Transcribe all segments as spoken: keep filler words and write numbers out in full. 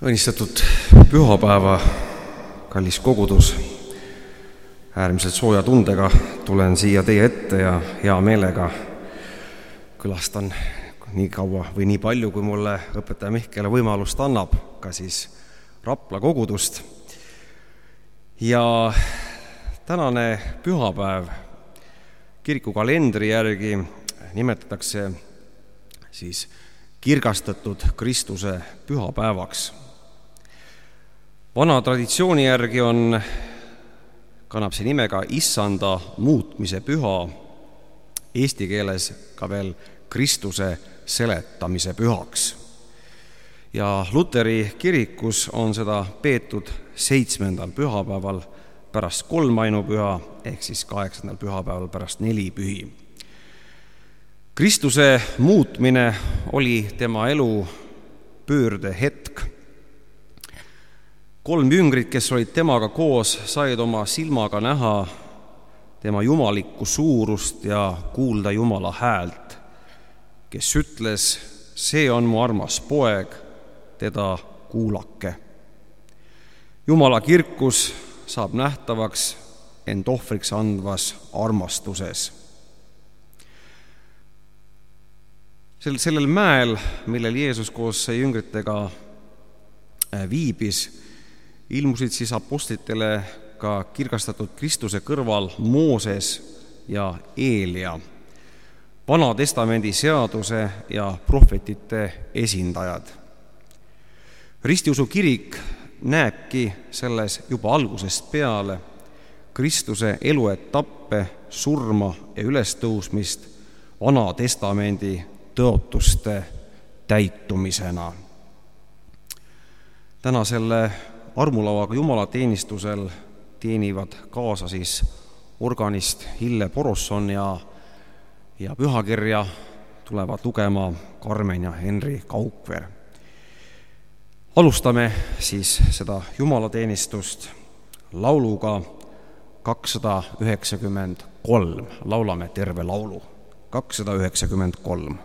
Õnnistatud pühapäeva, kallis kogudus. Äärmiselt sooja tundega tulen siia teie ette ja hea meelega külastan nii kaua või nii palju, kui mulle õpetaja Mihkele võimalust annab, ka siis Rapla kogudust. Ja tänane pühapäev kiriku kalendri järgi nimetatakse siis kirgastatud Kristuse pühapäevaks. Vana traditsiooni järgi on, kannab see nimega Issanda muutmise püha, eesti keeles ka veel Kristuse seletamise pühaks. Ja Luteri kirikus on seda peetud seitsmendal pühapäeval pärast kolmainupüha ehk siis kaheksandal pühapäeval pärast neli pühi. Kristuse muutmine oli tema elu pöörde hetk. Kolm jüngrit, kes olid temaga koos, said oma silmaga näha tema jumalikku suurust ja kuulda Jumala häält, kes ütles, see on mu armas poeg, teda kuulake. Jumala kirkus saab nähtavaks end ohvriks andvas armastuses. Sellel mäel, millel Jeesus koos jüngritega viibis, ilmusid siis apostlitele ka kirgastatud Kristuse kõrval Mooses ja Eelia, Vana Testamendi seaduse ja prohvetite esindajad. Ristiusu kirik näebki selles juba algusest peale Kristuse eluetappe, surma ja ülestõusmist Vana Testamendi tõotuste täitumisena. Täna selle armulavaga jumalateenistusel teenivad kaasa siis organist Hille Porosson ja, ja pühakirja tulevad lugema Karmen ja Henri Kaukver. Alustame siis seda jumalateenistust lauluga kakssada üheksakümmend kolm. Laulame terve laulu. kakssada üheksakümmend kolm.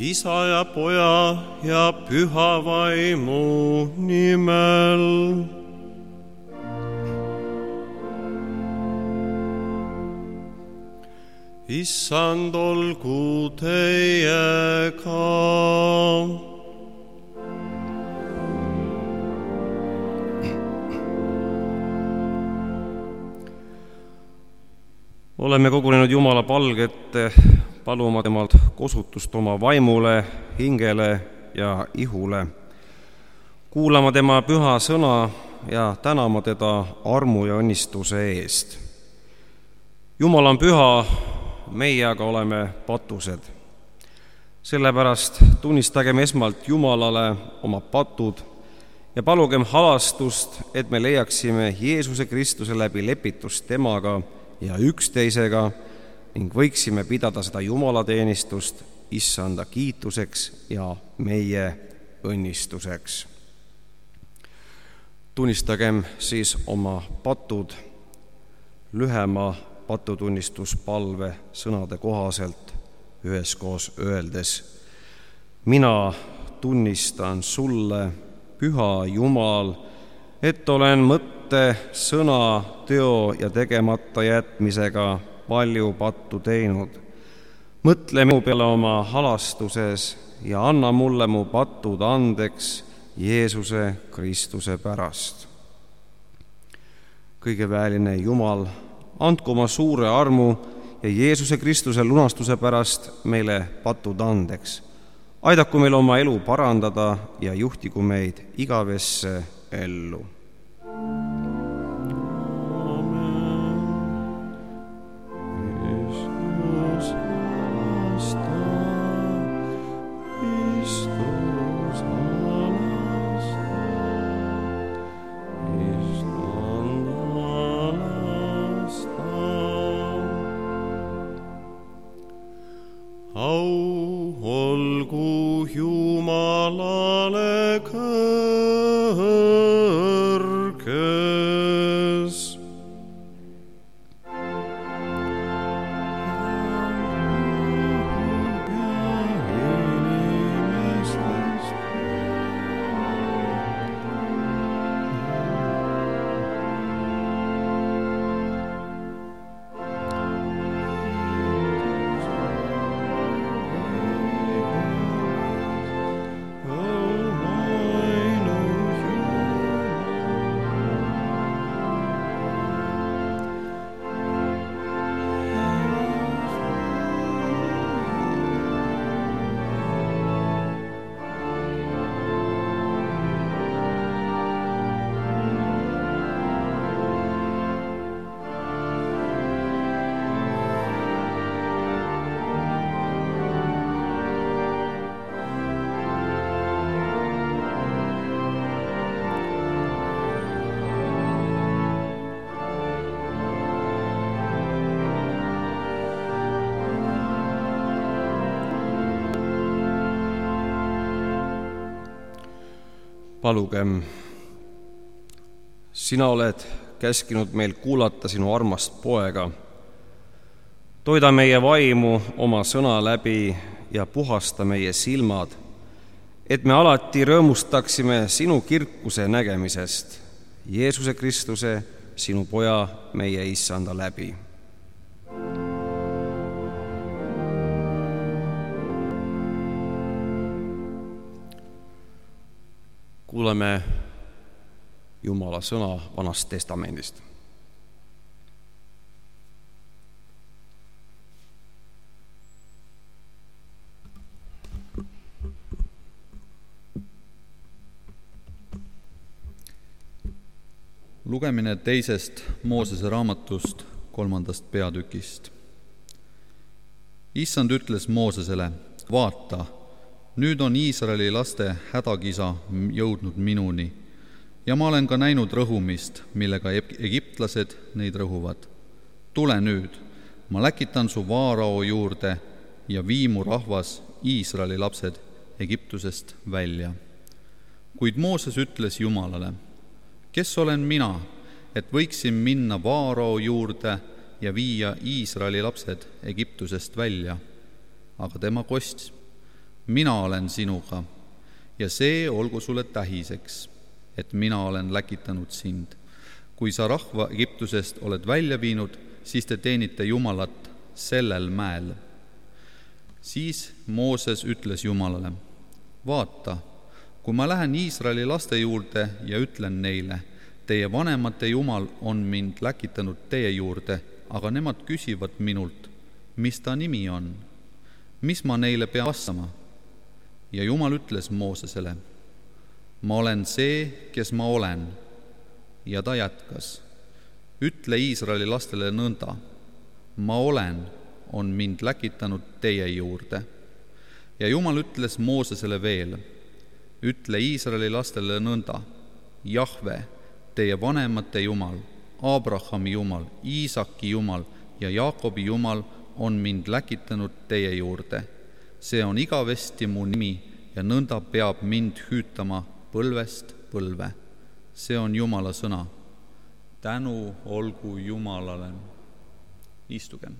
Isa ja Poja ja Püha Vaimu nimel. Issand olgu teiega. Oleme kogunenud Jumala palge ette paluma temalt kosutust oma vaimule, hingele ja ihule, kuulama tema püha sõna ja tänama teda armu ja õnnistuse eest. Jumal on püha, meie aga oleme patused. Sellepärast tunnistagem esmalt Jumalale oma patud ja palugem halastust, et me leiaksime Jeesuse Kristuse läbi lepitust temaga ja üksteisega ning võiksime pidada seda jumalateenistust Issanda kiituseks ja meie õnnistuseks. Tunnistagem siis oma patud lühema patutunnistuspalve sõnade kohaselt üheskoos öeldes: mina tunnistan sulle, püha Jumal, et olen mõtte, sõna, teo ja tegemata jätmisega palju pattu teinud. Mõtle minu peale oma halastuses ja anna mulle mu patud andeks Jeesuse Kristuse pärast. Kõigeväeline Jumal, andku oma suure armu ja Jeesuse Kristuse lunastuse pärast meile patud andeks. Aidaku meil oma elu parandada ja juhtigu meid igavesse ellu. Au olgu Jumalale kõrges. Palugem, sina oled käskinud meil kuulata sinu armast poega. Toida meie vaimu oma sõna läbi ja puhasta meie silmad, et me alati rõõmustaksime sinu kirkuse nägemisest, Jeesuse Kristuse, sinu Poja, meie Issanda läbi. Kuuleme Jumala sõna Vanast Testamendist. Lugemine teisest Moosese raamatust kolmandast peatükist. Issand ütles Moosesele: vaata, nüüd on Iisraeli laste hädakisa jõudnud minuni ja ma olen ka näinud rõhumist, millega egiptlased neid rõhuvad. Tule nüüd, ma läkitan su Vaarao juurde ja vii mu rahvas, Iisraeli lapsed, Egiptusest välja. Kuid Mooses ütles Jumalale: kes olen mina, et võiksin minna Vaarao juurde ja viia Iisraeli lapsed Egiptusest välja? Aga tema kostis: mina olen sinuga ja see olgu sulle tähiseks, et mina olen läkitanud sind. Kui sa rahva Egiptusest oled välja viinud, siis te teenite Jumalat sellel mäel. Siis Mooses ütles Jumalale, vaata, kui ma lähen Iisraeli laste juurde ja ütlen neile, teie vanemate Jumal on mind läkitanud teie juurde, aga nemad küsivad minult, mis ta nimi on, mis ma neile pean vastama. Ja Jumal ütles Moosesele, ma olen see, kes ma olen. Ja ta jätkas, ütle Iisraeli lastele nõnda, ma olen, on mind läkitanud teie juurde. Ja Jumal ütles Moosesele veel, ütle Iisraeli lastele nõnda, Jahve, teie vanemate Jumal, Abrahami Jumal, Iisaki Jumal ja Jaakobi Jumal on mind läkitanud teie juurde. See on igavesti mu nimi ja nõnda peab mind hüütama põlvest põlve. See on Jumala sõna. Tänu olgu Jumalale. Istugem.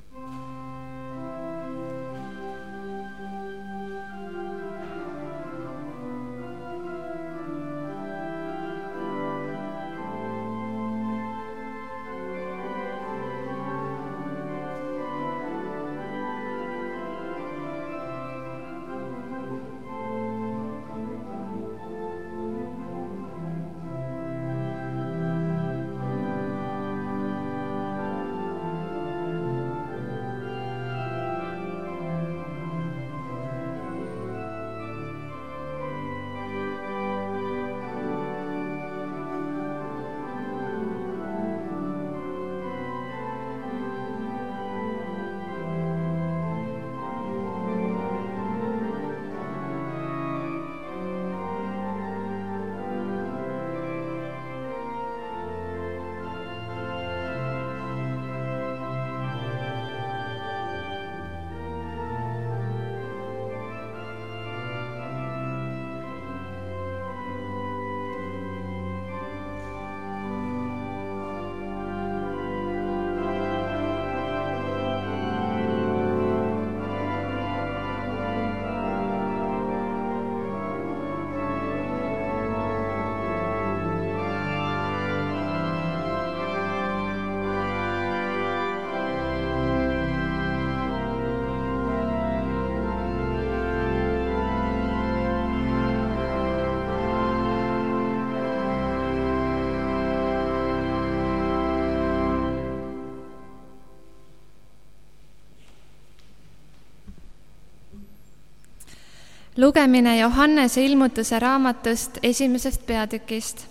Lugemine Johannese ilmutuse raamatust esimesest peatükist.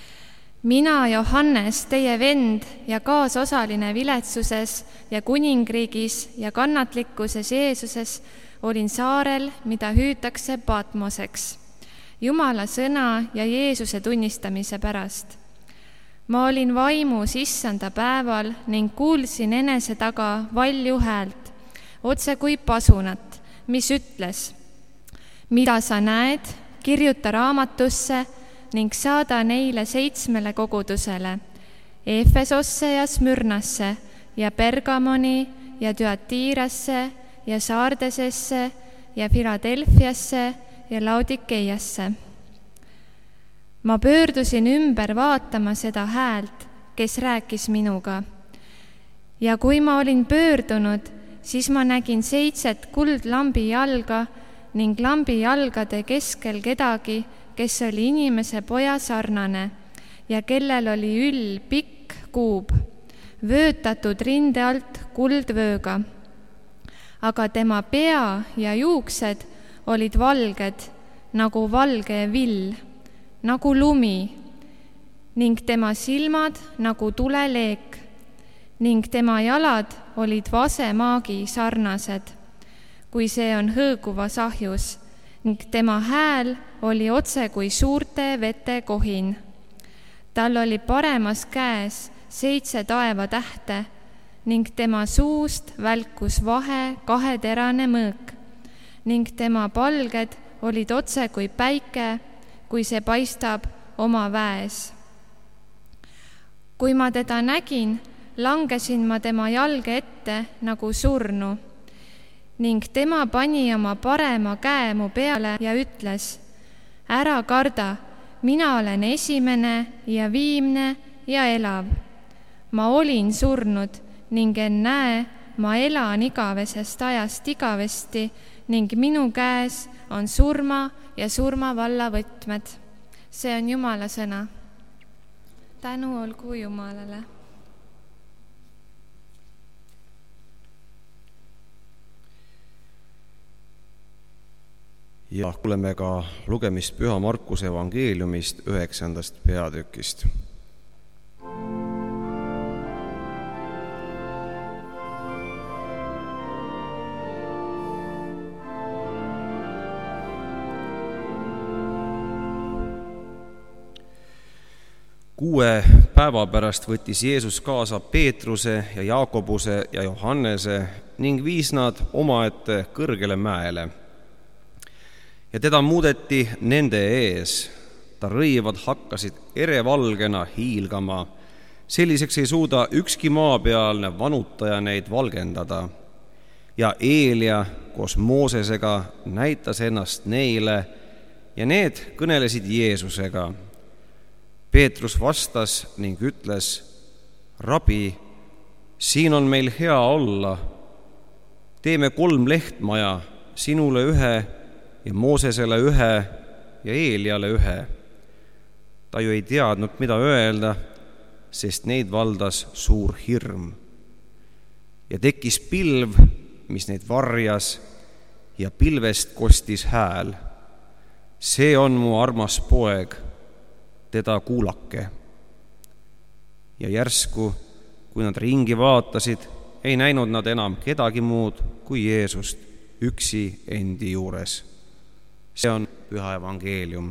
Mina, Johannes, teie vend ja kaasosaline viletsuses ja kuningriigis ja kannatlikkuses Jeesuses, olin saarel, mida hüütakse Patmoseks, Jumala sõna ja Jeesuse tunnistamise pärast. Ma olin vaimus issanda päeval ning kuulsin enese taga valju häält, otse kui pasunat, mis ütles, mida sa näed, kirjuta raamatusse ning saada neile seitsmele kogudusele, Efesosse ja Smyrnasse ja Pergamoni ja Tüatiirasse ja Saardesesse ja Filadelfiasse ja Laodikeiasse. Ma pöördusin ümber vaatama seda häält, kes rääkis minuga. Ja kui ma olin pöördunud, siis ma nägin seitset kuldlambi jalga ning lambi jalgade keskel kedagi, kes oli inimese poja sarnane ja kellel oli üll pikk kuub, vöötatud rinde alt kuldvööga. Aga tema pea ja juuksed olid valged, nagu valge vill, nagu lumi, ning tema silmad nagu tuleleek, ning tema jalad olid vasemaagi sarnased, kui see on hõõguvas ahjus, ning tema hääl oli otse kui suurte vete kohin. Tal oli paremas käes seitse taevatähte ning tema suust välkus vahe kaheterane mõõk ning tema palged olid otse kui päike, kui see paistab oma väes. Kui ma teda nägin, langesin ma tema jalge ette nagu surnu ning tema pani oma parema käe mu peale ja ütles, ära karda, mina olen esimene ja viimne ja elav. Ma olin surnud ning ennäe, ma elan igavesest ajast igavesti ning minu käes on surma ja surmavalla võtmed. See on Jumala sõna. Tänu olgu Jumalale. Ja kuuleme ka lugemist Püha Markuse evangeeliumist üheksandast peatükist. Kuue päeva pärast võttis Jeesus kaasa Peetruse ja Jaakobuse ja Johannese ning viis nad omaette kõrgele mäele. Ja teda muudeti nende ees. Ta rõivad hakkasid erevalgena hiilgama. Selliseks ei suuda ükski maapealne vanutaja neid valgendada. Ja Eelia koos Moosesega näitas ennast neile ja need kõnelesid Jeesusega. Peetrus vastas ning ütles, rabi, siin on meil hea olla. Teeme kolm lehtmaja, sinule ühe ja Moosesele ühe ja Eeliale ühe. Ta ju ei teadnud, mida öelda, sest neid valdas suur hirm. Ja tekkis pilv, mis neid varjas, ja pilvest kostis hääl. See on mu armas poeg, teda kuulake. Ja järsku, kui nad ringi vaatasid, ei näinud nad enam kedagi muud kui Jeesust üksi endi juures. See on Püha evangeelium.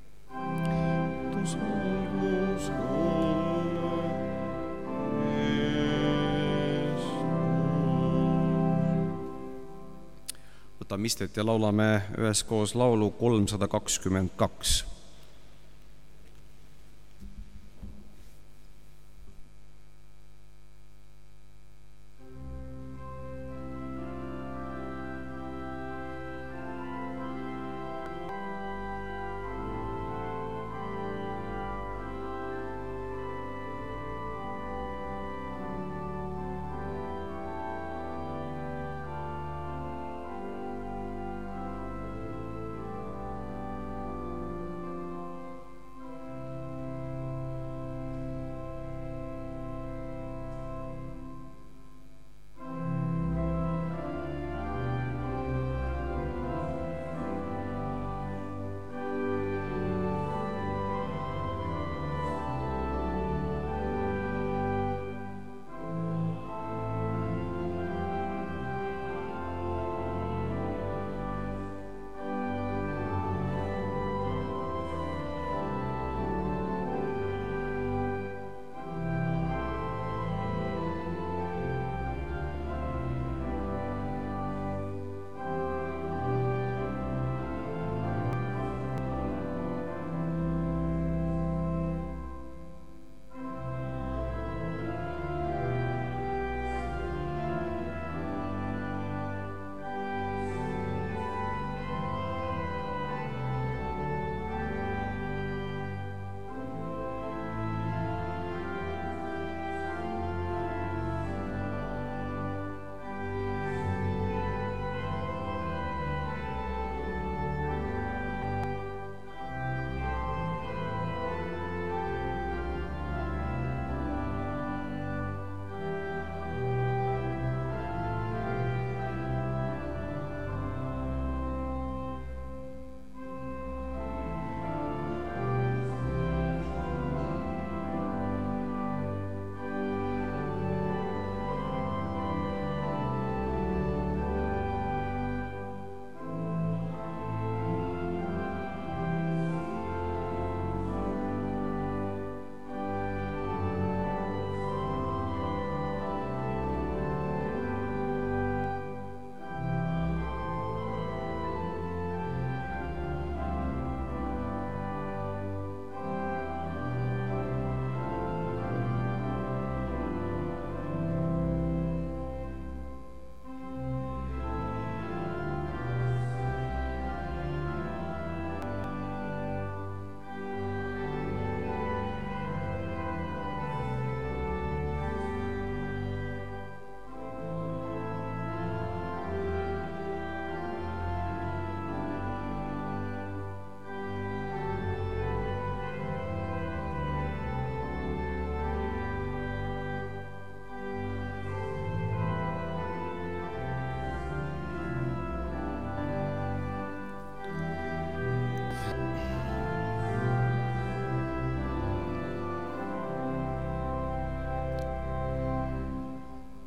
Võtame istet ja laulame üheskoos laulu kolmsada kakskümmend kaks.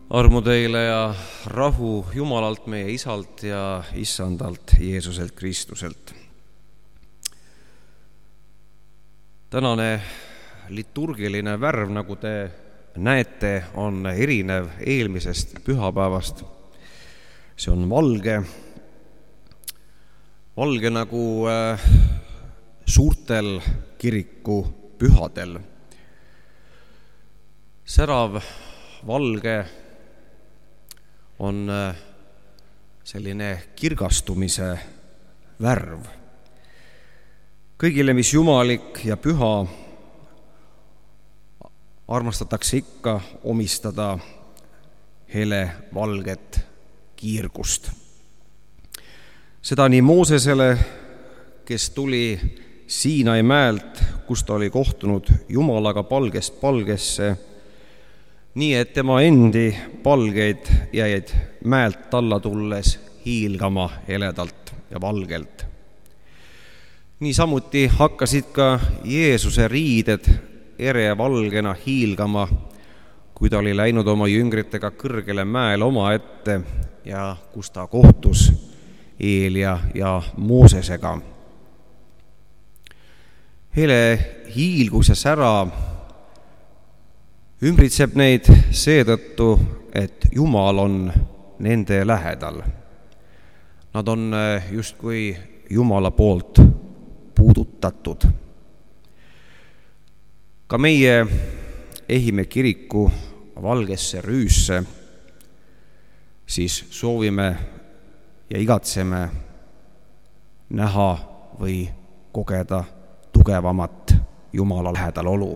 armu teile ja rahu Jumalalt, meie Isalt ja Issandalt Jeesuselt Kristuselt. Tänane liturgiline värv, nagu te näete, on erinev eelmisest pühapäevast. See on valge, valge nagu suurtel kiriku pühadel. Särav valge on selline kirgastumise värv. Kõigile, mis jumalik ja püha, armastatakse ikka omistada hele valget kiirgust. Seda nii Moosesele, kes tuli Siinai mäelt, kus ta oli kohtunud Jumalaga palgest palgesse, nii et tema endi palgeid jäid mäelt alla tulles hiilgama heledalt ja valgelt. Niisamuti hakkasid ka Jeesuse riided ere valgena hiilgama, kui ta oli läinud oma jüngritega kõrgele mäele oma ette ja kus ta kohtus Eelia ja Moosesega. Hele hiilgus ja sära ümbritseb neid seetõttu, et Jumal on nende lähedal. Nad on justkui Jumala poolt puudutatud. Ka meie ehime kiriku valgesse rüüsse, siis soovime ja igatseme näha või kogeda tugevamat Jumala lähedal olu.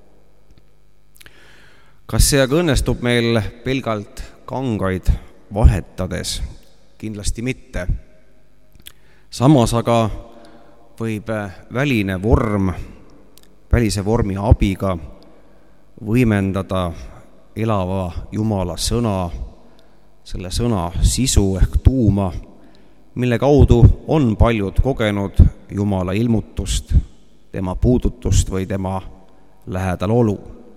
Kas see aga õnnestub meil pelgalt kangaid vahetades? Kindlasti mitte. Samas aga võib väline vorm, välise vormi abiga võimendada elava Jumala sõna, selle sõna sisu ehk tuuma, mille kaudu on paljud kogenud Jumala ilmutust, tema puudutust või tema lähedal olu.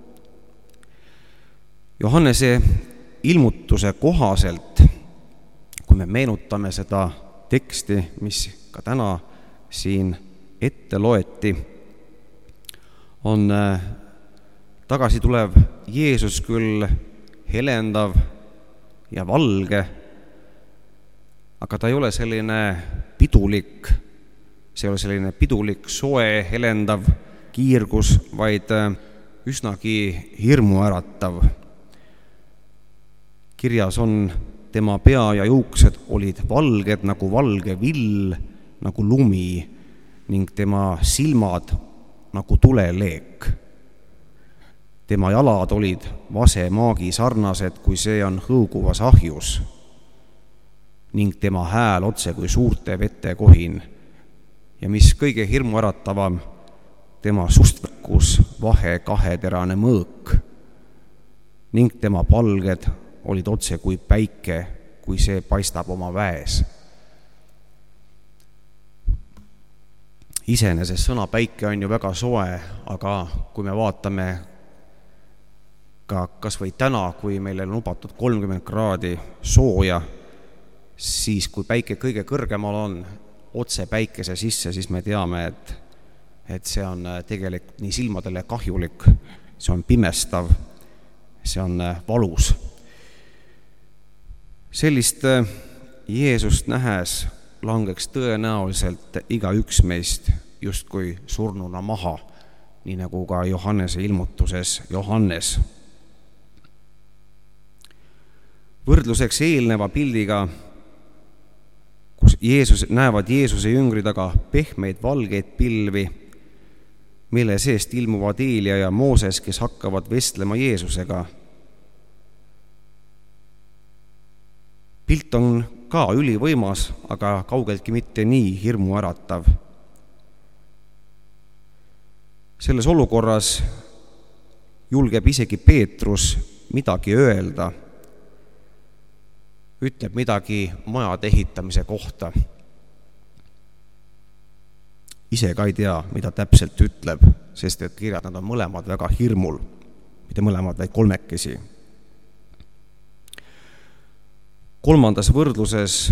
Johannese ilmutuse kohaselt, kui me meenutame seda teksti, mis ka täna siin ette loeti, on tagasi tulev Jeesus küll helendav ja valge, aga ta ei ole selline pidulik, see ei ole selline pidulik, soe, helendav kiirgus, vaid üsnagi hirmuäratav. Kirjas on, tema pea ja juuksed olid valged nagu valge vill, nagu lumi, ning tema silmad nagu tuleleek. Tema jalad olid vase maagi sarnased, kui see on hõuguvas ahjus, ning tema hääl otse kui suurte vete kohin. Ja mis kõige hirmuäratavam, tema sustvakus vahe kaheterane mõõk, ning tema palged olid otse kui päike, kui see paistab oma väes. Iseenesest sõna päike on ju väga soe, aga kui me vaatame ka kas või täna, kui meil on lubatud kolmkümmend kraadi sooja, siis kui päike kõige kõrgemal on otse päikese sisse, siis me teame, et, et see on tegelikult nii silmadele kahjulik, see on pimestav, see on valus. Sellist Jeesust nähes langeks tõenäoliselt iga üks meist justkui surnuna maha, nii nagu ka Johannese ilmutuses Johannes. Võrdluseks eelneva pildiga, kus Jeesus, näevad Jeesuse jüngrid aga pehmeid valgeid pilvi, mille seest ilmuvad Eelia ja Mooses, kes hakkavad vestlema Jeesusega. Pilt on ka ülivõimas, aga kaugeltki mitte nii hirmuäratav. Selles olukorras julgeb isegi Peetrus midagi öelda, ütleb midagi majade ehitamise kohta. Ise ka ei tea, mida täpselt ütleb, sest et kirjad nad on mõlemad väga hirmul, mitte mõlemad, vaid kolmekesi. kolmandas võrdluses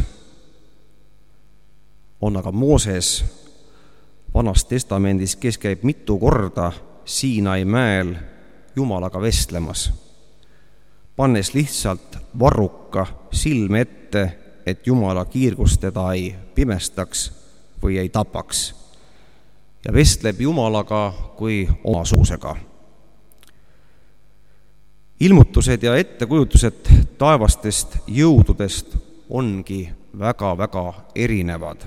on aga Mooses Vanas Testamendis, kes käib mitu korda Siinai mäel Jumalaga vestlemas, pannes lihtsalt varruka silme ette, et Jumala kiirgus teda ei pimestaks või ei tapaks, ja vestleb Jumalaga kui oma suusega. Ilmutused ja ettekujutused taevastest jõududest ongi väga-väga erinevad,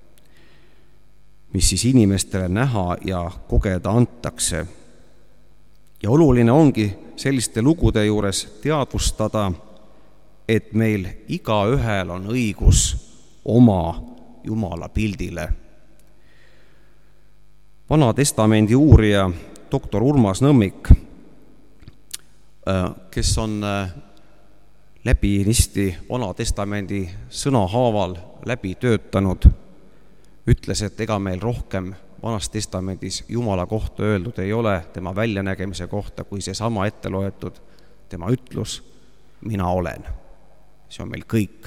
mis siis inimestele näha ja kogeda antakse. Ja oluline ongi selliste lugude juures teadvustada, et meil igaühel on õigus oma Jumala pildile. Vana Testamendi uurija doktor Urmas Nõmmik, kes on läbi nisti Vana Testamendi sõnahaaval läbi töötanud, ütles, et ega meil rohkem Vanas Testamendis Jumala kohta öeldud ei ole tema väljanägemise kohta, kui see sama ette loetud tema ütlus, mina olen. See on meil kõik.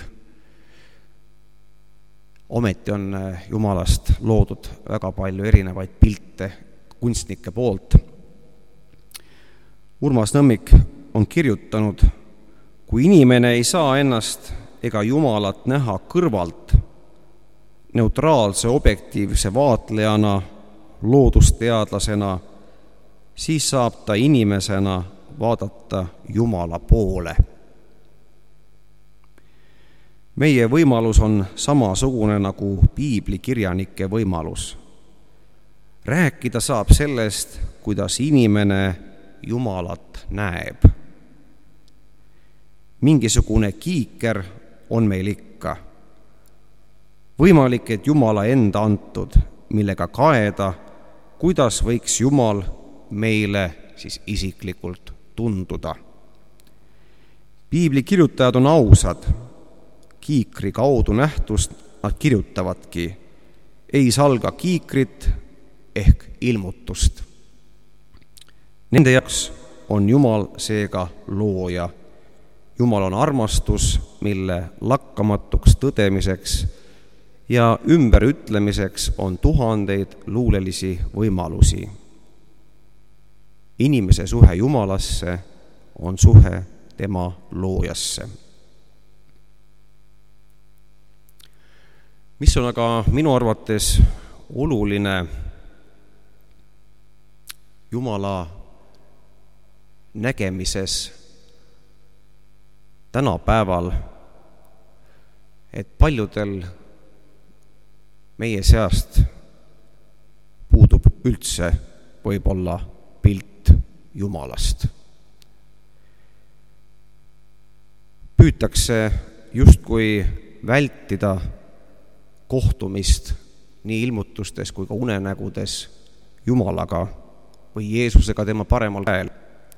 Ometi on Jumalast loodud väga palju erinevaid pilte kunstnike poolt. Urmas Nõmmik on kirjutanud, kui inimene ei saa ennast ega Jumalat näha kõrvalt, neutraalse objektiivse vaatlejana, loodusteadlasena, siis saab ta inimesena vaadata Jumala poole. Meie võimalus on samasugune nagu piiblikirjanike võimalus. Rääkida saab sellest, kuidas inimene Jumalat näeb. Mingisugune kiiker on meil ikka. Võimalik, et Jumala enda antud, millega kaeda, kuidas võiks Jumal meile siis isiklikult tunduda. Piibli kirjutajad on ausad. Kiikri kaudu nähtust nad kirjutavadki. Ei salga kiikrit ehk ilmutust. Nende jaoks on Jumal seega looja. Jumal on armastus, mille lakkamatuks tõdemiseks ja ümberütlemiseks on tuhandeid luulelisi võimalusi. Inimese suhe Jumalasse on suhe tema loojasse. Mis on aga minu arvates oluline Jumala nägemises tänapäeval, et paljudel meie seast puudub üldse võib-olla pilt Jumalast. Püütakse justkui vältida kohtumist nii ilmutustes kui ka unenägudes Jumalaga või Jeesusega tema paremal käel.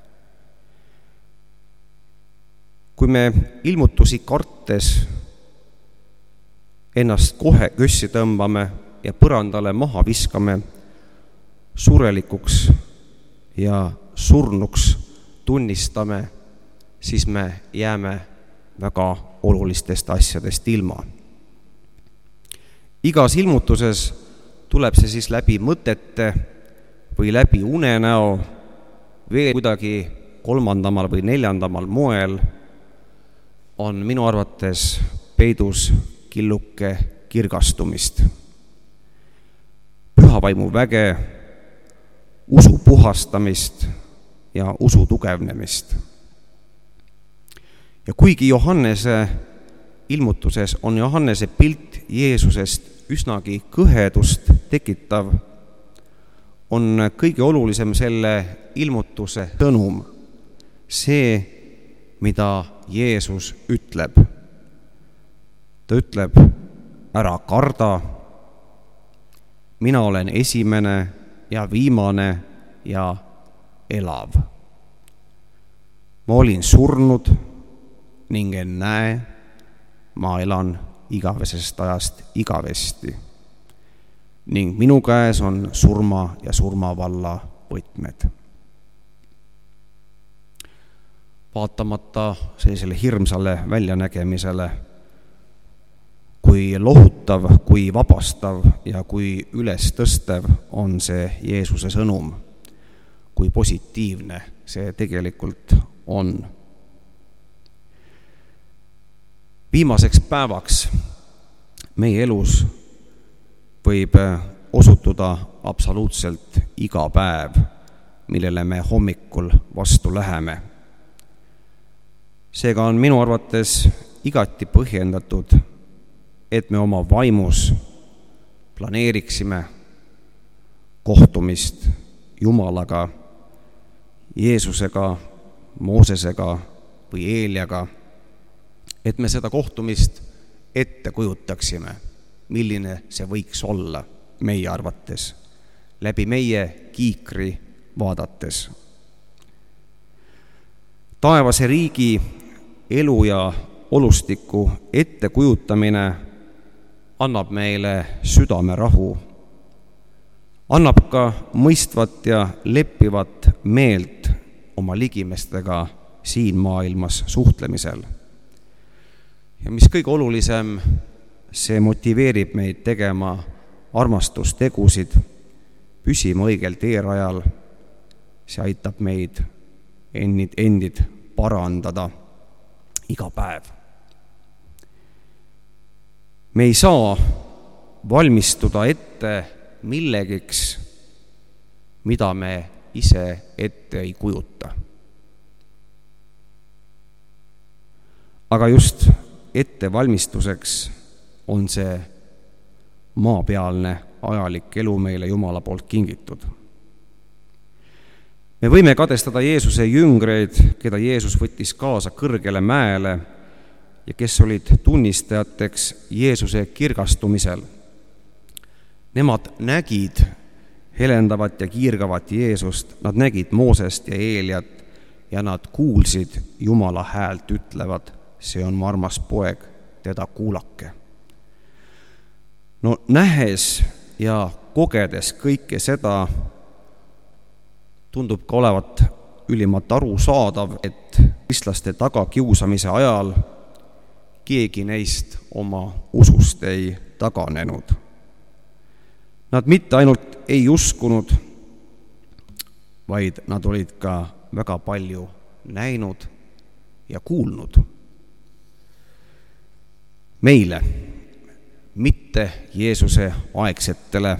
Kui me ilmutusi kartes ennast kohe kössi tõmbame ja põrandale maha viskame, surelikuks ja surnuks tunnistame, siis me jääme väga olulistest asjadest ilma. Igas ilmutuses tuleb see siis läbi mõtete või läbi unenäo veel kuidagi kolmandamal või neljandamal moel on minu arvates peidus killuke kirgastumist. Pühavaimu väge, usu puhastamist ja usu tugevnemist. Ja kuigi Johannese ilmutuses on Johannese pilt Jeesusest üsnagi kõhedust tekitav, on kõige olulisem selle ilmutuse sõnum, see, mida Jeesus ütleb. Ta ütleb, ära karda, mina olen esimene ja viimane ja elav. Ma olin surnud ning en näe, ma elan igavesest ajast igavesti ning minu käes on surma ja surmavalla võtmed. Vaatamata sellisele hirmsale väljanägemisele kui lohutav, kui vabastav ja kui ülestõstev on see Jeesuse sõnum, kui positiivne see tegelikult on. Viimaseks päevaks meie elus võib osutuda absoluutselt iga päev, millele me hommikul vastu läheme. Seega on minu arvates igati põhjendatud, et me oma vaimus planeeriksime kohtumist Jumalaga, Jeesusega, Moosesega või Eeliaga, et me seda kohtumist ette kujutaksime, milline see võiks olla meie arvates, läbi meie kiikri vaadates. Taevase riigi elu ja olustiku ettekujutamine annab meile südamerahu, annab ka mõistvat ja leppivat meelt oma ligimestega siin maailmas suhtlemisel. Ja mis kõige olulisem, see motiveerib meid tegema armastustegusid, püsima õigel teerajal, see aitab meid endid, endid parandada iga päev. Me ei saa valmistuda ette millegiks, mida me ise ette ei kujuta. Aga just ettevalmistuseks on see maapealne ajalik elu meile Jumala poolt kingitud. Me võime kadestada Jeesuse jüngreid, keda Jeesus võttis kaasa kõrgele mäele ja kes olid tunnistajateks Jeesuse kirgastumisel. Nemad nägid helendavat ja kiirgavat Jeesust, nad nägid Moosest ja Eeliat ja nad kuulsid Jumala häält ütlevad, see on mu armas poeg, teda kuulake. No nähes ja kogedes kõike seda, tundub ka olevat ülimalt arusaadav, et kristlaste tagakiusamise ajal keegi neist oma usust ei taganenud. Nad mitte ainult ei uskunud, vaid nad olid ka väga palju näinud ja kuulnud. Meile, mitte Jeesuse aegsetele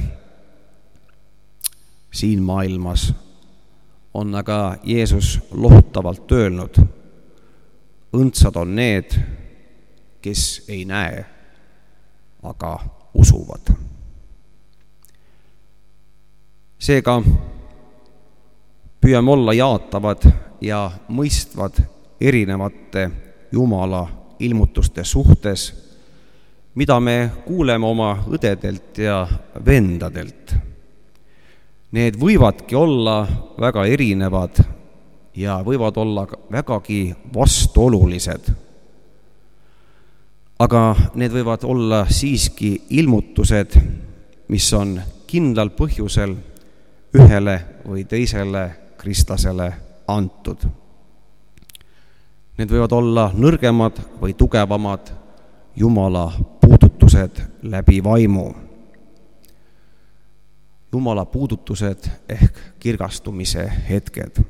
siin maailmas, on aga Jeesus lohutavalt öelnud, õndsad on need, kes ei näe, aga usuvad. Seega püüame olla jaatavad ja mõistvad erinevate Jumala ilmutuste suhtes, mida me kuuleme oma õdedelt ja vendadelt. Need võivadki olla väga erinevad ja võivad olla vägagi vastuolulised. Aga need võivad olla siiski ilmutused, mis on kindlal põhjusel ühele või teisele kristlasele antud. Need võivad olla nõrgemad või tugevamad Jumala puudutused läbi vaimu. Jumala puudutused ehk kirgastumise hetked.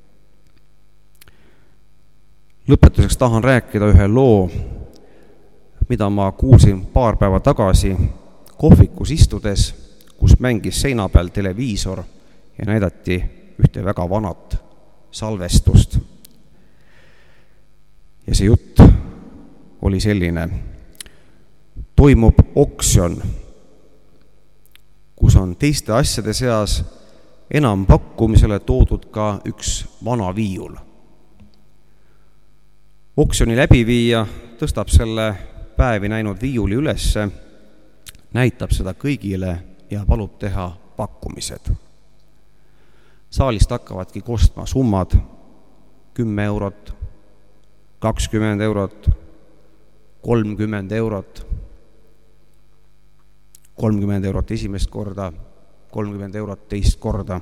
Lõpetuseks tahan rääkida ühe loo, mida ma kuulsin paar päeva tagasi kohvikus istudes, kus mängis seina peal televiisor ja näidati ühte väga vanat salvestust. Ja see jutt oli selline. Toimub oksjon, kus on teiste asjade seas enam pakkumisele toodud ka üks vana viiul. Oksjoni läbiviija tõstab selle päevi näinud viiuli ülesse, näitab seda kõigile ja palub teha pakkumised. Saalist hakkavadki kostma summad kümme eurot, kakskümmend eurot, kolmkümmend eurot, kolmkümmend eurot esimest korda, kolmkümmend eurot teist korda.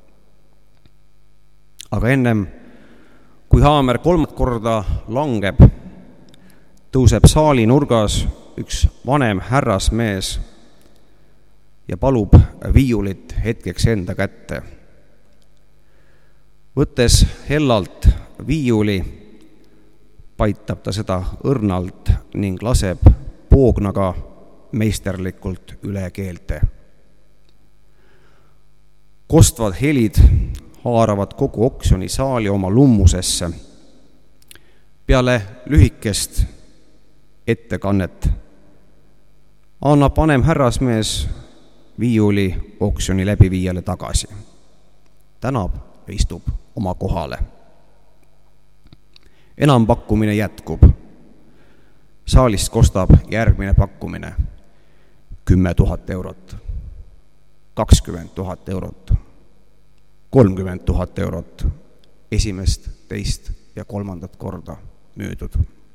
Aga ennem, kui haamer kolmat korda langeb, tõuseb saali nurgas üks vanem härrasmees ja palub viiulit hetkeks enda kätte. Võttes hellalt viiuli, paitab ta seda õrnalt ning laseb poognaga meisterlikult üle keelte. Kostvad helid haaravad kogu oksjonisaali oma lummusesse. Peale lühikest ettekannet annab vanem härrasmees viiuli oksjoni läbiviijale tagasi. Tänab ja istub oma kohale. Enampakkumine jätkub. Saalist kostab järgmine pakkumine. Kümme tuhat eurot, kakskümmend tuhat eurot, kolmkümmend tuhat eurot, esimest, teist ja kolmandat korda müüdud.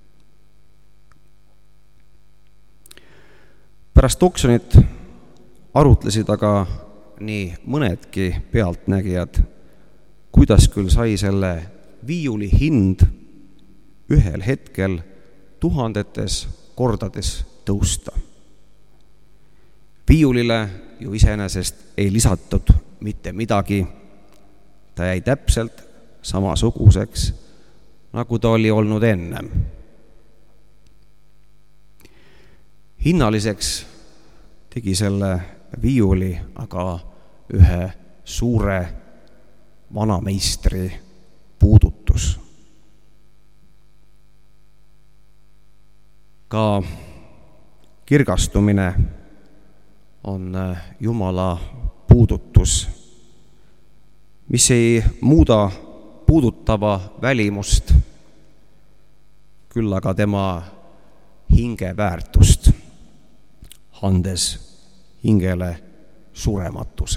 Pärast oksjonit arutlesid aga nii mõnedki pealtnägijad, kuidas küll sai selle viiuli hind ühel hetkel tuhandetes kordades tõusta. Viiulile ju iseenesest ei lisatud mitte midagi, ta jäi täpselt samasuguseks, nagu ta oli olnud ennem. Hinnaliseks tegi selle viiuli aga ühe suure vanameistri puudutus. Ka kirgastumine on Jumala puudutus, mis ei muuda puudutava välimust, küll aga tema hinge väärtust, andes hingele surematuse.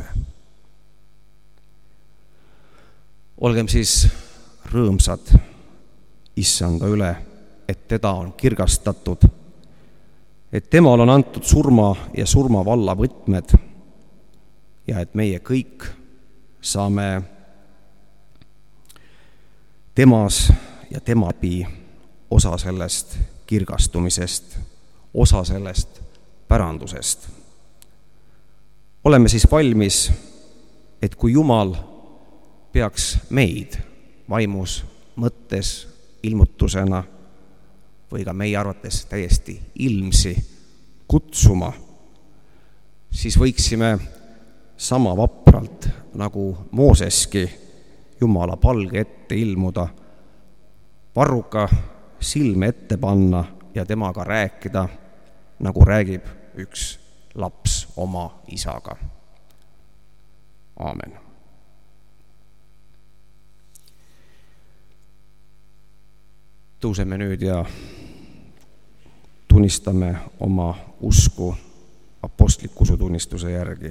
Olgem siis rõõmsad Issanda üle, et teda on kirgastatud, et temal on antud surma ja surmavalla võtmed ja et meie kõik saame temas ja tema läbi osa sellest kirgastumisest, osa sellest pärandusest. Oleme siis valmis, et kui Jumal peaks meid vaimus, mõttes, ilmutusena või ka meie arvates täiesti ilmsi kutsuma, siis võiksime sama vapralt nagu Mooseski Jumala palge ette ilmuda, varruka silme ette panna ja temaga rääkida, nagu räägib üks laps oma isaga. Aamen. Tõuseme nüüd ja tunnistame oma usku apostliku usutunnistuse järgi.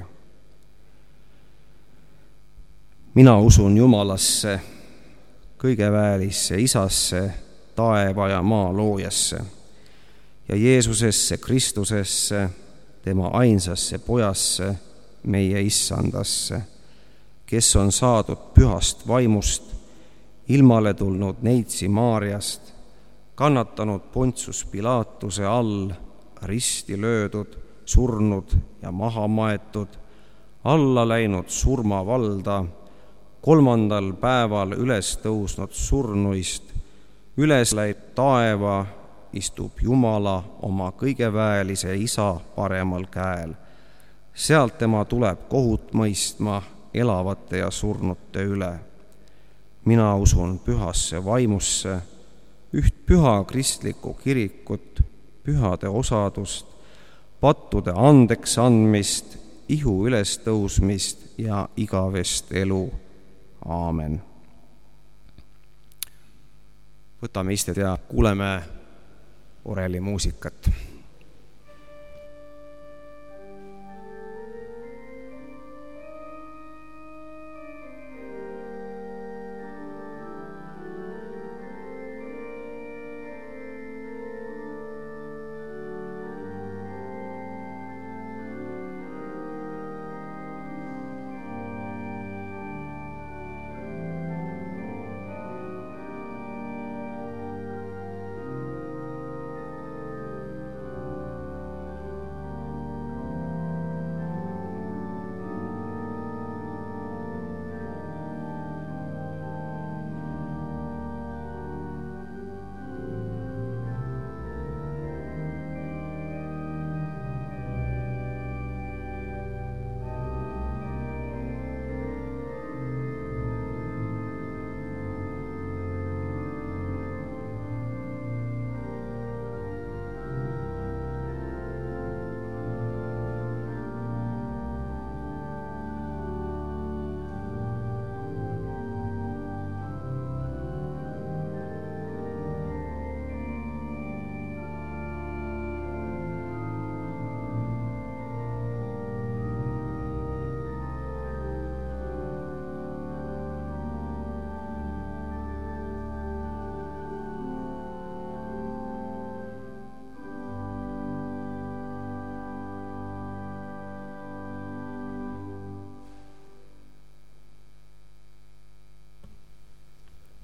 Mina usun Jumalasse, kõigeväelisse Isasse, taeva ja maa loojasse ja Jeesusesse Kristusesse, tema ainsasse pojasse, meie Issandasse, kes on saadud pühast vaimust, ilmale tulnud neitsi Maariast, kannatanud Pontius Pilatuse all, risti löödud, surnud ja maha maetud, alla läinud surmavalda, kolmandal päeval üles tõusnud surnuist, üles läinud taeva, istub Jumala oma kõigeväelise Isa paremal käel. Sealt tema tuleb kohut mõistma elavate ja surnute üle. Mina usun pühasse vaimusse, üht püha kristlikku kirikut, pühade osadust, pattude andeks andmist, ihu ülestõusmist ja igavest elu. Aamen. Võtame istet ja kuuleme oreli muusikat.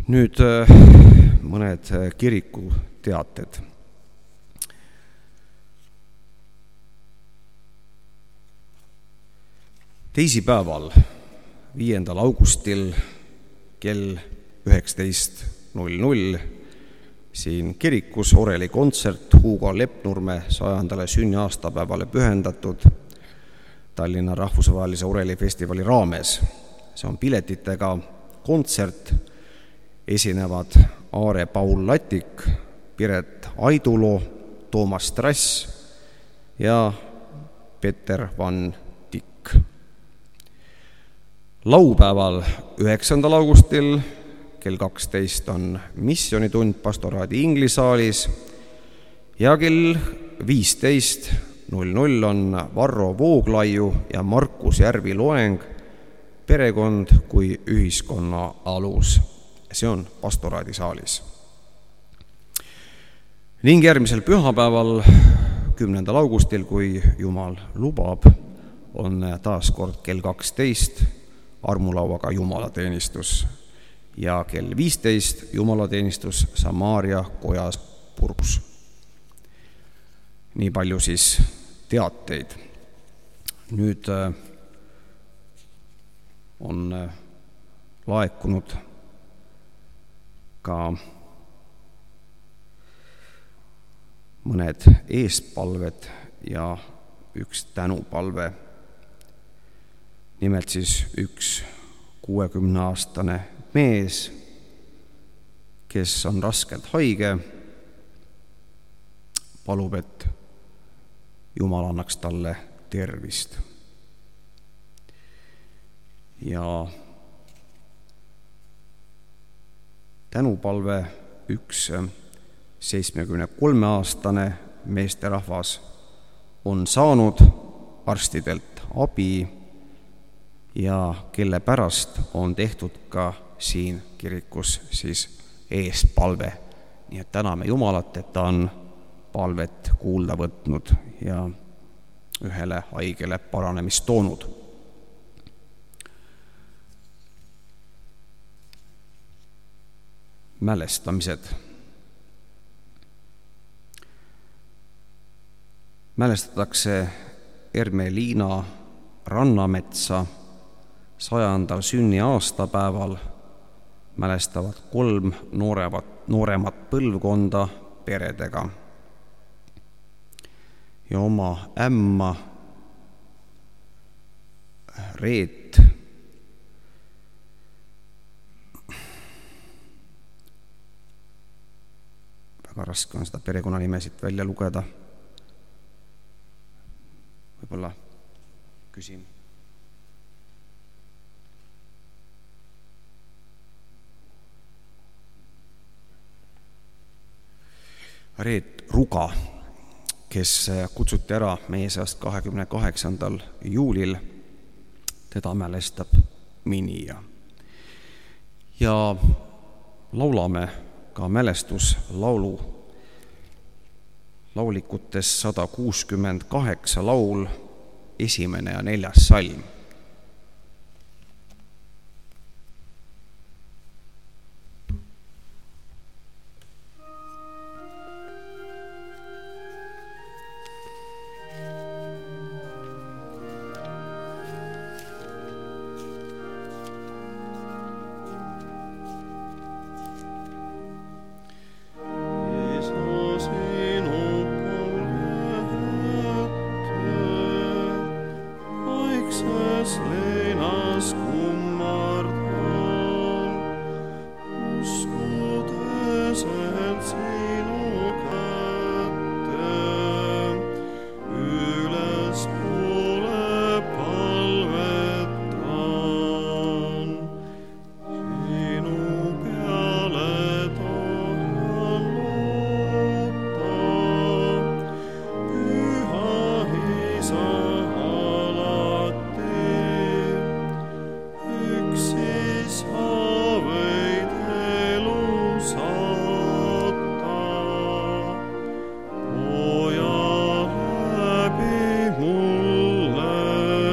Nüüd mõned kiriku teated. Teisipäeval, viiendal augustil kell üheksateist null null siin kirikus oreli kontsert Hugo Lepnurme sajandale sünniaastapäevale pühendatud Tallinna rahvusvahelise orelifestivali raames. See on piletitega kontsert, esinevad Aare Paul Latik, Piret Aidulo, Toomas Trass ja Peter Van Tikk. Laupäeval, üheksandal augustil kell kaksteist on missionitund pastoraadi inglisaalis ja kell viisteist null null on Varro Vooglaiu ja Markus Järvi loeng Perekond kui ühiskonna alus. See on pastoraadi saalis. Ning järgmisel pühapäeval, kümnendal augustil, kui Jumal lubab, on taas kord kell kaksteist armulauaga jumalateenistus ja kell viisteist jumalateenistus Samaaria kojas Purgus. Nii palju siis teateid. Nüüd on laekunud ka mõned eespalved ja üks tänupalve. Nimelt siis üks kuuekümneaastane mees, kes on raskelt haige, palub, et Jumal annaks talle tervist. Ja tänupalve üks seitsmekümnekolmeaastane meesterahvas on saanud arstidelt abi ja kelle pärast on tehtud ka siin kirikus siis eespalve. Nii et täname Jumalat, et ta on palvet kuulda võtnud ja ühele haigele paranemist toonud. Mälestamised. Mälestatakse Ermeliina Rannametsa sajandal sünni aastapäeval, mälestavad kolm nooremat, nooremat põlvkonda peredega. Ja oma ämma Reet väga raske on seda perekonnanimesid välja lugeda. Võib-olla küsin. Reet Ruga, kes kutsuti ära meie seast kahekümne kaheksandal juulil, teda mälestab Minija. Ja laulame ka mälestuslaulu laulikutes sada kuuskümmend kaheksa laul, esimene ja neljas salm.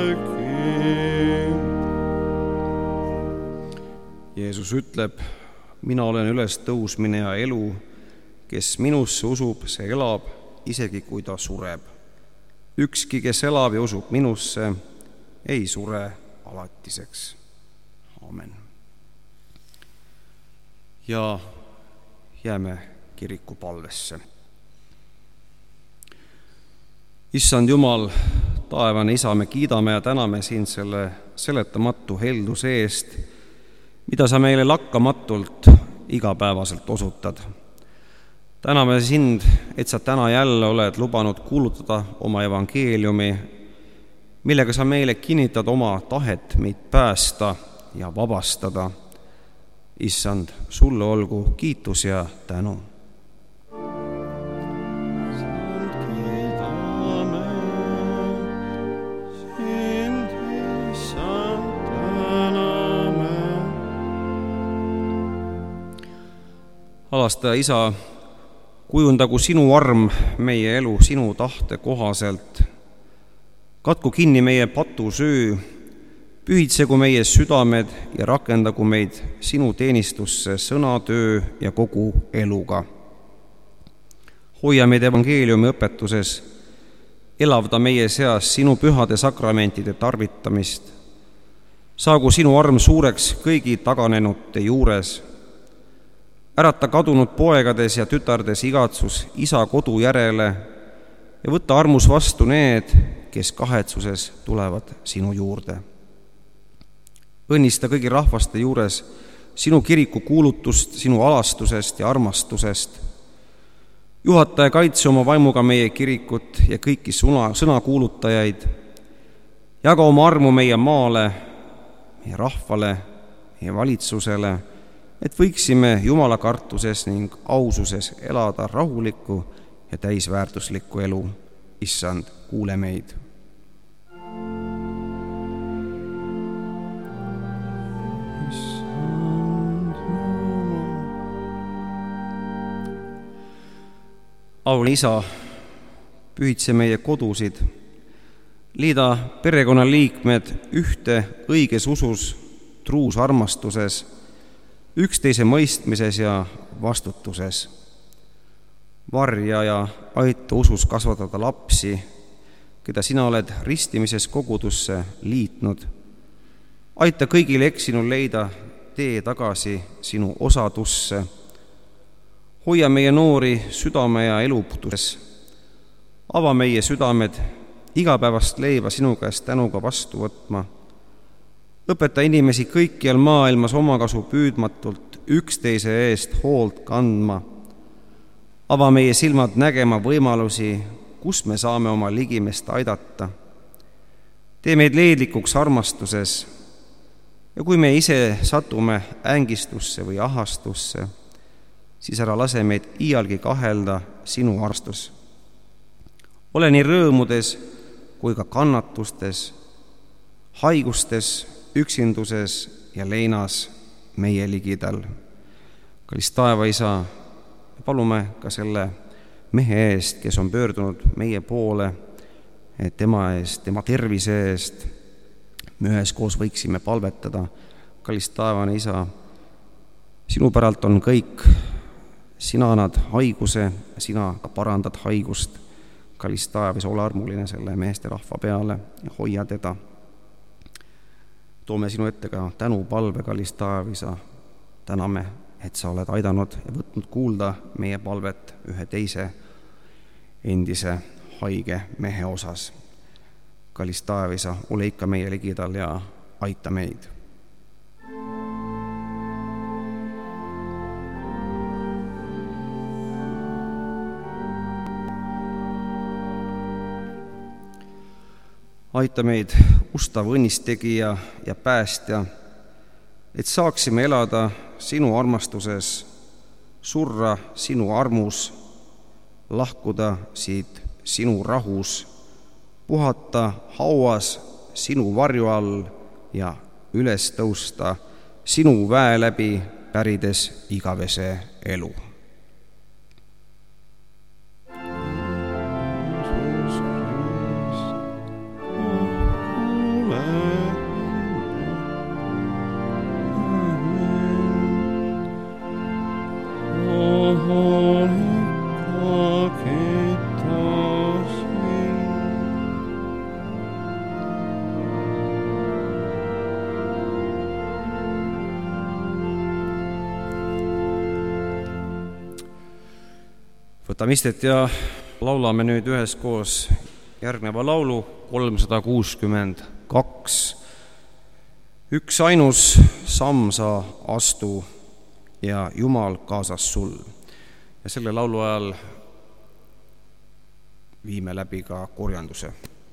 Jeesus ütleb, mina olen üles tõusmine ja elu, kes minusse usub, see elab, isegi kui ta sureb. Ükski, kes elab ja usub minusse, ei sure alatiseks. Amen. Ja jääme kiriku palvesse. Issand Jumal, taevane Isa, me kiidame ja täname sind selle seletamatu helduse eest, mida sa meile lakkamatult igapäevaselt osutad. Täname sind, et sa täna jälle oled lubanud kuulutada oma evangeeliumi, millega sa meile kinnitad oma tahet meid päästa ja vabastada. Issand, sulle olgu kiitus ja tänu. Alastaja Isa, kujundagu sinu arm meie elu sinu tahte kohaselt. Katku kinni meie patusöö, pühitsegu meie südamed ja rakendagu meid sinu teenistusse sõnatöö ja kogu eluga. Hoia meid evangeeliumi õpetuses, elavda meie seas sinu pühade sakramentide tarvitamist. Saagu sinu arm suureks kõigi taganenute juures. Ärata kadunud poegades ja tütardes igatsus isa kodu järele ja võtta armus vastu need, kes kahetsuses tulevad sinu juurde. Õnnista kõigi rahvaste juures sinu kiriku kuulutust sinu alastusest ja armastusest. Juhata ja kaitse oma vaimuga meie kirikut ja kõiki sõna, sõnakuulutajaid. Jaga oma armu meie maale, meie rahvale, meie valitsusele, et võiksime Jumala kartuses ning aususes elada rahulikku ja täisväärtuslikku elu. Issand, kuule meid. Auline Isa, pühitse meie kodusid, liida perekonnaliikmed ühte õiges usus, truus armastuses, üksteise mõistmises ja vastutuses. Varja ja aita usus kasvatada lapsi, keda sina oled ristimises kogudusse liitnud. Aita kõigil eksinul leida tee tagasi sinu osadusse. Hoia meie noori südame ja eluputuses. Ava meie südamed igapäevast leiva sinu käest tänuga vastu võtma. Õpeta inimesi kõikjal maailmas omakasu püüdmatult üksteise eest hoolt kandma. Ava meie silmad nägema võimalusi, kus me saame oma ligimest aidata. Tee meid leedlikuks armastuses ja kui me ise satume ängistusse või ahastusse, siis ära lase meid iialgi kahelda sinu arstus. Ole nii rõõmudes kui ka kannatustes, haigustes, üksinduses ja leinas meie ligidal. Kallis taeva Isa, palume ka selle mehe eest, kes on pöördunud meie poole, et tema eest, tema tervise eest me üheskoos võiksime palvetada. Kallis taevane Isa, sinu päralt on kõik, sina annad haiguse, sina ka parandad haigust. Kallis taevas, ole armuline selle meeste rahva peale ja hoia teda. Toome sinu ette ka tänu palve, kallis taevisa. Täname, et sa oled aidanud ja võtnud kuulda meie palvet ühe teise endise haige mehe osas. Kallis taevisa, ole ikka meie ligidal ja aita meid. Aita meid, ustav õnnistegija ja päästja, et saaksime elada sinu armastuses, surra sinu armus, lahkuda siit sinu rahus, puhata hauas sinu varju all ja üles tõusta sinu väe läbi, pärides igavese elu. võtame istet ja laulame nüüd üheskoos järgneva laulu kolmsada kuuskümmend kaks. Üks ainus samm sa astu ja Jumal kaasas sul. Ja selle laulu ajal viime läbi ka korjanduse.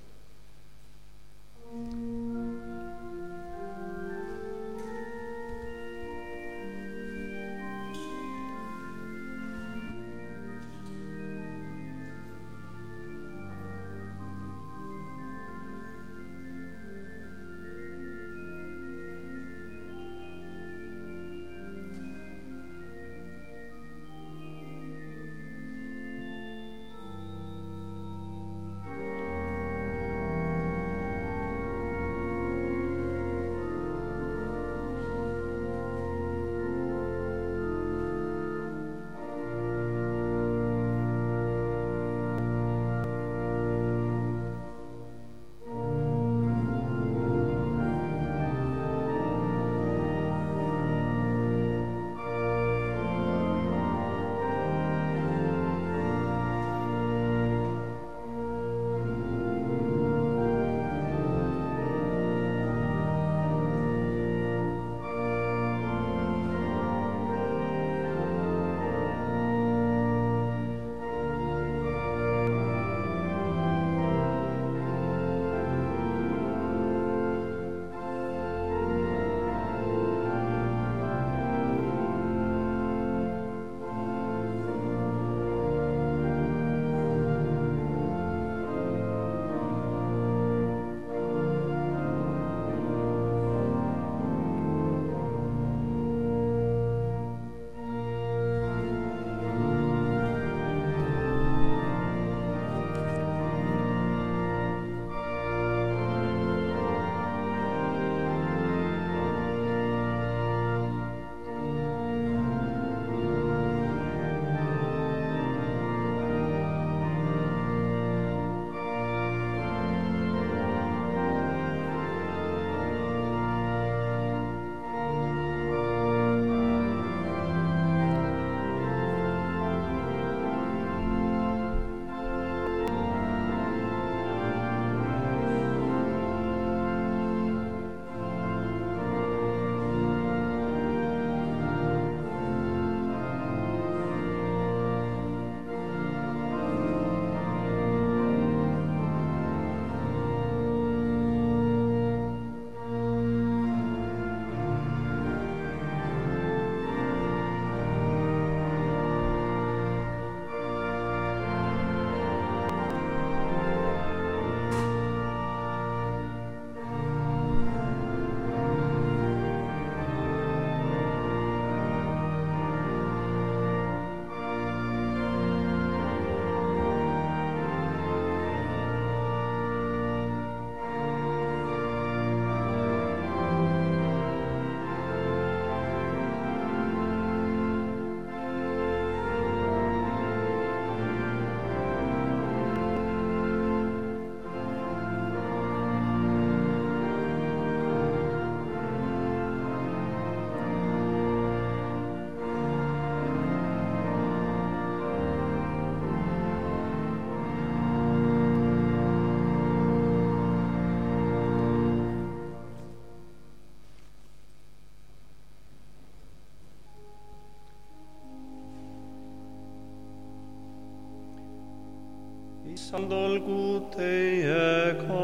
Issand olgu teiega.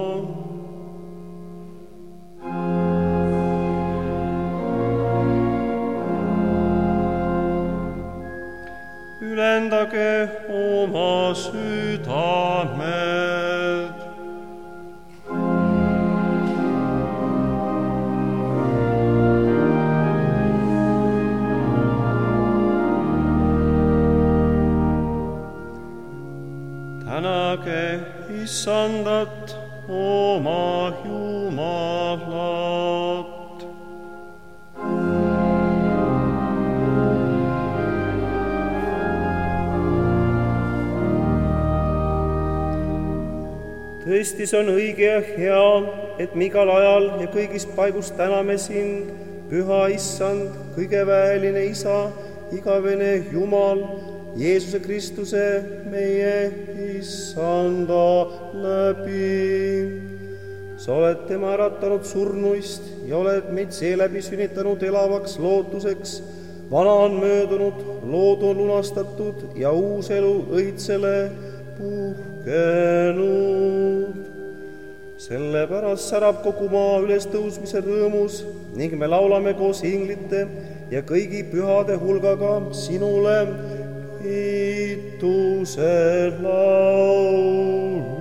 Ülendage oma südamed. Tänage Issandat oma Jumalat. Tõesti, see on õige ja hea, et me igal ajal ja kõigis paigus täname sind, püha Issand, kõigeväeline Isa, igavene Jumal, Jeesuse Kristuse, meie Issanda läbi. sa oled tema äratanud surnuist ja oled meid seeläbi sünnitanud elavaks lootuseks. Vana on möödunud, lood on lunastatud ja uus elu õitsele puhkenud. Sellepärast särab kogu maa ülestõusmise rõõmus ning me laulame koos inglite ja kõigi pühade hulgaga sinule kiituse laulu.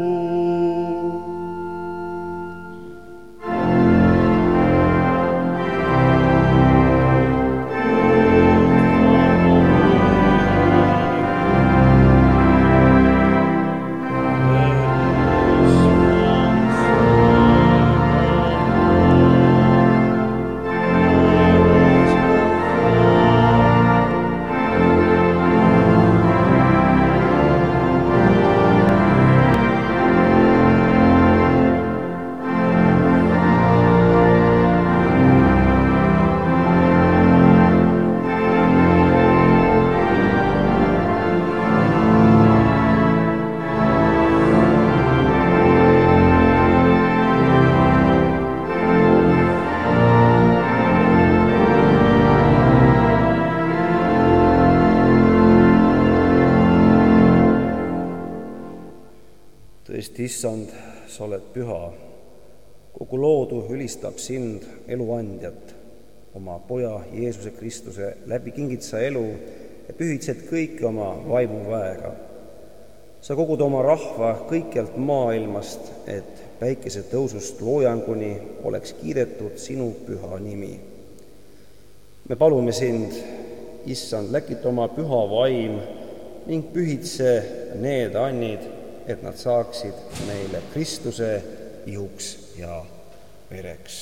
Issand, sa oled püha. Kogu loodu ülistab sind, eluandjat. Oma poja Jeesuse Kristuse läbi kingid sa elu ja pühitsed kõiki oma vaimuväega. Sa kogud oma rahva kõikjalt maailmast, et päikese tõusust loojanguni oleks kiidetud sinu püha nimi. Me palume sind, Issand, läkita oma püha vaim ning pühitse need annid, et nad saaksid meile Kristuse ihuks ja vereks.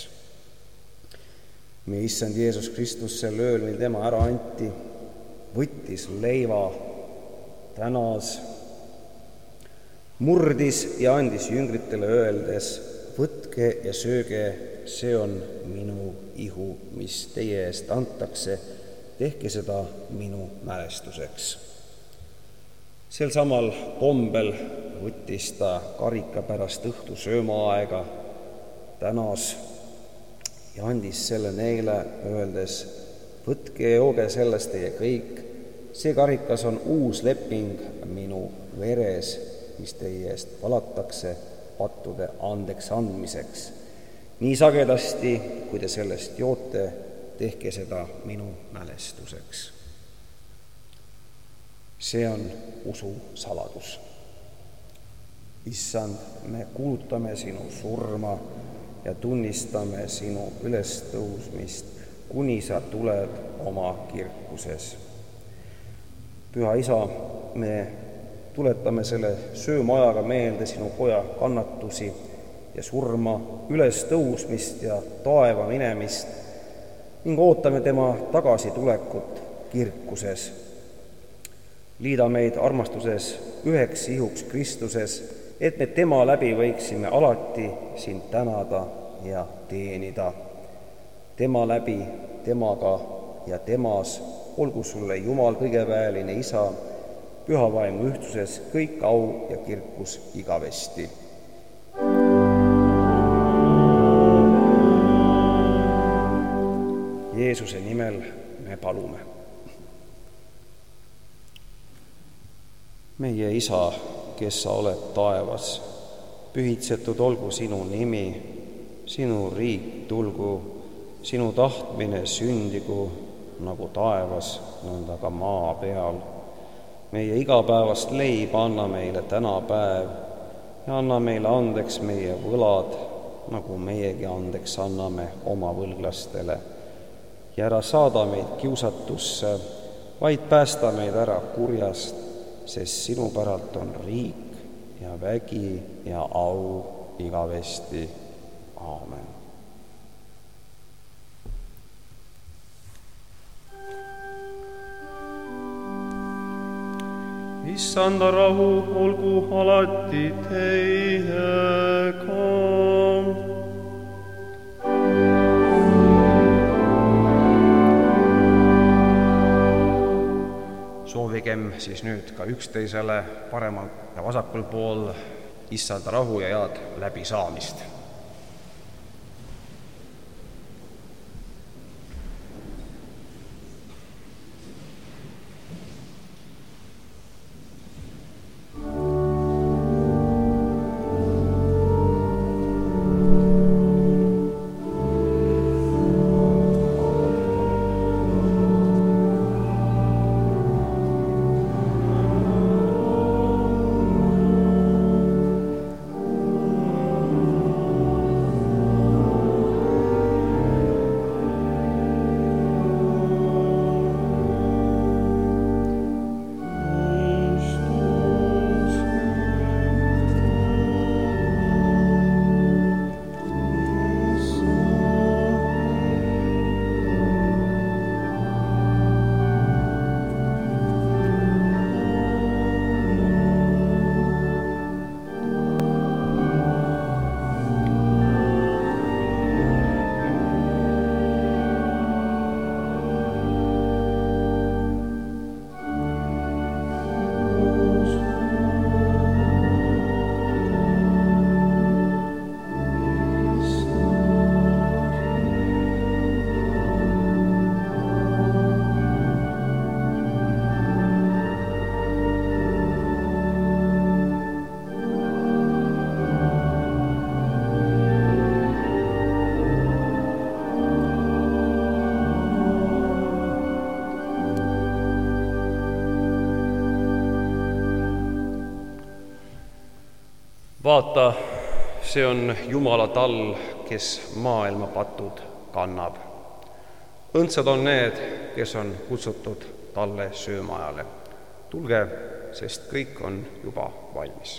Meie Issand Jeesus Kristus sel ööl, mil tema ära anti, võttis leiva, tänas, murdis ja andis jüngritele öeldes, võtke ja sööge, see on minu ihu, mis teie eest antakse, tehke seda minu mälestuseks. Sel samal kombel võttis ta karika pärast õhtu söömaaega, tänas ja andis selle neile, öeldes, võtke ja jooge sellest teie kõik, see karikas on uus leping minu veres, mis teie eest valatakse pattude andeks andmiseks. Nii sagedasti, kui te sellest joote, tehke seda minu mälestuseks. See on usu saladus. Issand, me kuulutame sinu surma ja tunnistame sinu ülestõusmist, kuni sa tuled oma kirkuses. Püha Isa, me tuletame selle söömaajaga meelde sinu poja kannatusi ja surma, ülestõusmist ja taeva minemist ning ootame tema tagasitulekut kirkuses. Liida meid armastuses üheks ihuks Kristuses, et me tema läbi võiksime alati sind tänada ja teenida. Tema läbi, temaga ja temas olgu sulle Jumal kõigeväeline Isa, püha vaimu ühtsuses kõik au ja kirkus igavesti. Jeesuse nimel me palume. Meie Isa, kes sa oled taevas, pühitsetud olgu sinu nimi, sinu riik tulgu, sinu tahtmine sündigu nagu taevas, nõnda ka maa peal. Meie igapäevast leiba anna meile täna päev ja anna meile andeks meie võlad, nagu meiegi andeks anname oma võlglastele. Ja ära saada meid kiusatusse, vaid päästa meid ära kurjast, sest sinu päralt on riik ja vägi ja au igavesti. Aamen. Issanda rahu olgu alati teiega. Soovige andkem siis nüüd ka üksteisele paremal ja vasakul pool issanda rahu ja head läbisaamist. Vaata, see on Jumala tall, kes maailma patud kannab. Õndsad on need, kes on kutsutud talle söömaajale. Tulge, sest kõik on juba valmis.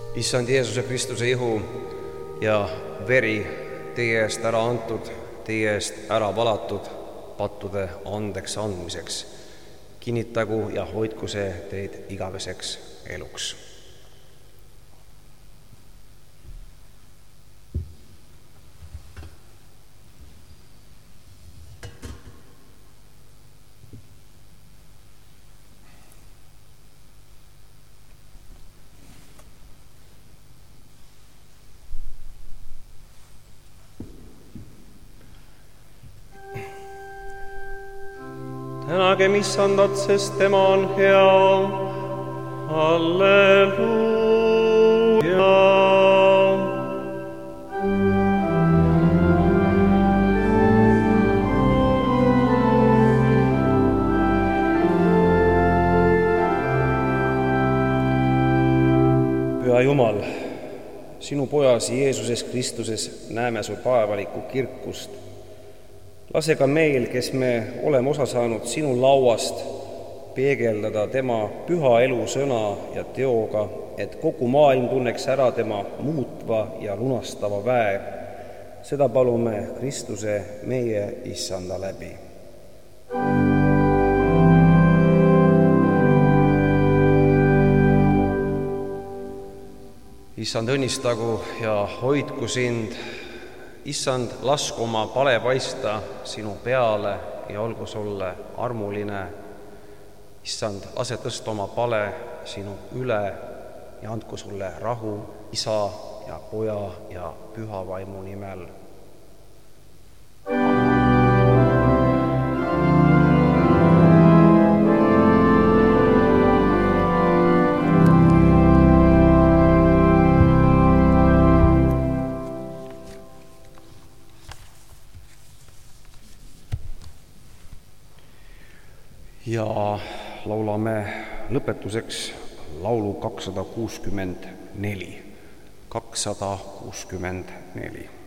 issand Jeesuse Kristuse ihu ja veri teie eest ära antud, teie eest ära valatud pattude andeks andmiseks. Kinnitagu ja hoidku see teid igaveseks eluks. Tänagem issandat, sest tema on hea. Halleluuja. Püha Jumal, sinu pojas Jeesuses Kristuses näeme su taevalikku kirkust. Lase ka meil, kes me oleme osa saanud sinu lauast, peegeldada tema püha elu sõna ja teoga, et kogu maailm tunneks ära tema muutva ja lunastava väe. Seda palume Kristuse meie issanda läbi. Issand, õnnistagu ja hoidku sind. Issand, lasku oma pale paista sinu peale ja olgu sulle armuline. Issand, lase tõsta oma pale sinu üle ja andku sulle rahu Isa ja Poja ja Püha Vaimu nimel. Ja laulame lõpetuseks laulu kakssada kuuskümmend neli. kakssada kuuskümmend neli.